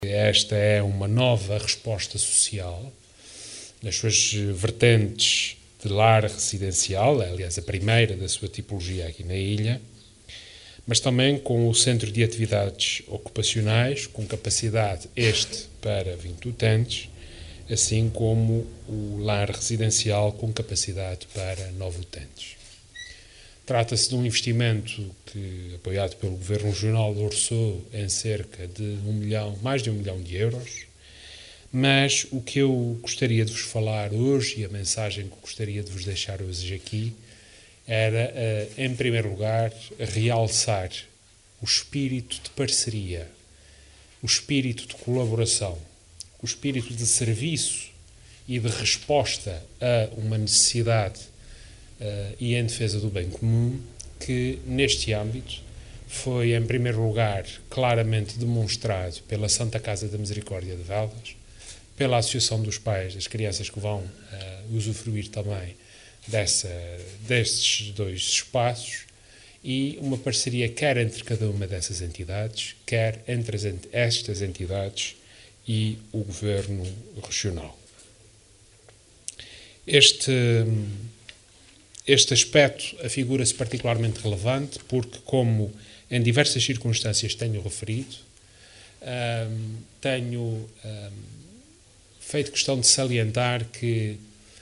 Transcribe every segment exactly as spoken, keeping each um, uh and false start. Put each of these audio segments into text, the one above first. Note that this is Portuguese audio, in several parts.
Esta é uma nova resposta social, nas suas vertentes de lar residencial, aliás, a primeira da sua tipologia aqui na ilha, mas também com o Centro de Atividades Ocupacionais, com capacidade este para vinte utentes, assim como o lar residencial com capacidade para nove utentes. Trata-se de um investimento que, apoiado pelo Governo Regional, orçou em cerca de um milhão, mais de um milhão de euros, mas o que eu gostaria de vos falar hoje e a mensagem que eu gostaria de vos deixar hoje aqui era, em primeiro lugar, realçar o espírito de parceria, o espírito de colaboração, o espírito de serviço e de resposta a uma necessidade Uh, e em defesa do bem comum, que neste âmbito foi, em primeiro lugar, claramente demonstrado pela Santa Casa da Misericórdia de Velvas, pela Associação dos Pais das Crianças que vão uh, usufruir também dessa, destes dois espaços, e uma parceria quer entre cada uma dessas entidades, quer entre as, estas entidades e o Governo Regional. Este... Este aspecto afigura-se particularmente relevante porque, como em diversas circunstâncias tenho referido, um, tenho um, feito questão de salientar que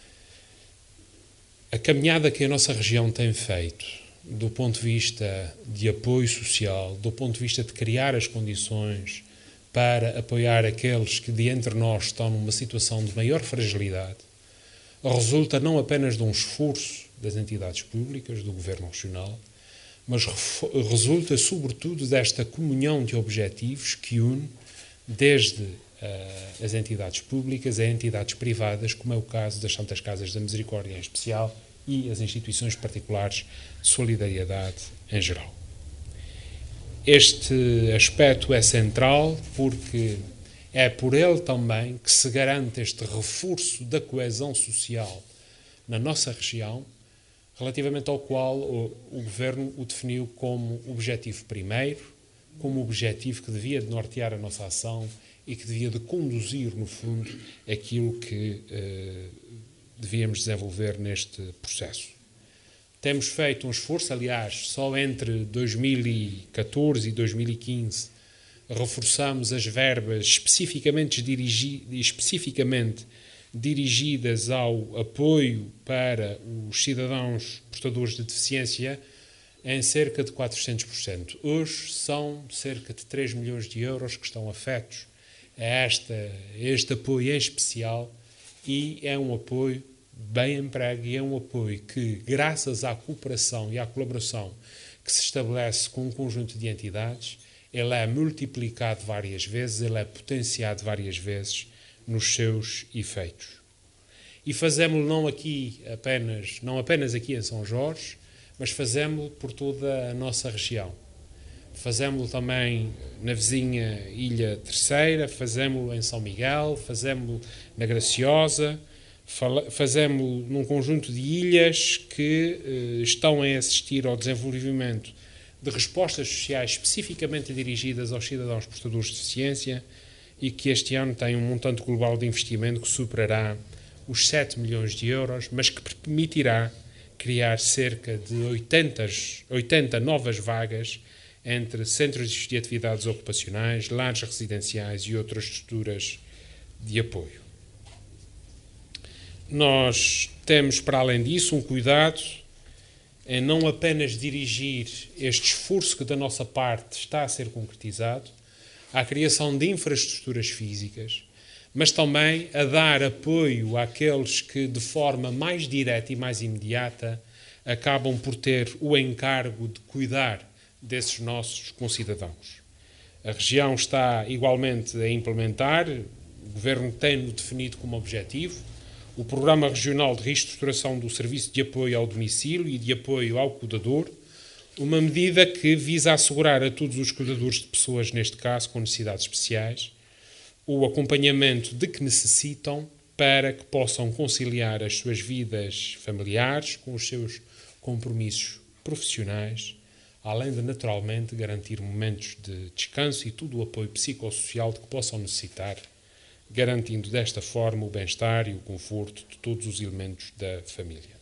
a caminhada que a nossa região tem feito, do ponto de vista de apoio social, do ponto de vista de criar as condições para apoiar aqueles que de entre nós estão numa situação de maior fragilidade, resulta não apenas de um esforço das entidades públicas, do Governo Regional, mas resulta sobretudo desta comunhão de objetivos que une desde uh, as entidades públicas a entidades privadas, como é o caso das Santas Casas da Misericórdia em especial e as instituições particulares de solidariedade em geral. Este aspecto é central porque é por ele também que se garante este reforço da coesão social na nossa região, relativamente ao qual o, o Governo o definiu como objetivo primeiro, como objetivo que devia de nortear a nossa ação e que devia de conduzir, no fundo, aquilo que eh, devíamos desenvolver neste processo. Temos feito um esforço, aliás, só entre dois mil e catorze e dois mil e quinze reforçamos as verbas especificamente, dirigi, especificamente dirigidas ao apoio para os cidadãos portadores de deficiência em cerca de quatrocentos por cento. Hoje são cerca de três milhões de euros que estão afetos a, esta, a este apoio em especial, e é um apoio bem empregue e é um apoio que, graças à cooperação e à colaboração que se estabelece com um conjunto de entidades, ele é multiplicado várias vezes, ele é potenciado várias vezes nos seus efeitos. E fazemos-lo não aqui apenas, não apenas aqui em São Jorge, mas fazemos-lo por toda a nossa região. Fazemos-lo também na vizinha Ilha Terceira, fazemos-lo em São Miguel, fazemos-lo na Graciosa, fazemos-lo num conjunto de ilhas que eh, estão a assistir ao desenvolvimento de respostas sociais especificamente dirigidas aos cidadãos portadores de deficiência, e que este ano tem um montante global de investimento que superará os sete milhões de euros, mas que permitirá criar cerca de oitenta, oitenta novas vagas entre centros de atividades ocupacionais, lares residenciais e outras estruturas de apoio. Nós temos, para além disso, um cuidado em não apenas dirigir este esforço que da nossa parte está a ser concretizado à criação de infraestruturas físicas, mas também a dar apoio àqueles que, de forma mais direta e mais imediata, acabam por ter o encargo de cuidar desses nossos concidadãos. A região está igualmente a implementar, o Governo tem-no definido como objetivo, o Programa Regional de Reestruturação do Serviço de Apoio ao Domicílio e de Apoio ao Cuidador, uma medida que visa assegurar a todos os cuidadores de pessoas, neste caso com necessidades especiais, o acompanhamento de que necessitam para que possam conciliar as suas vidas familiares com os seus compromissos profissionais, além de, naturalmente, garantir momentos de descanso e todo o apoio psicossocial de que possam necessitar, garantindo desta forma o bem-estar e o conforto de todos os elementos da família.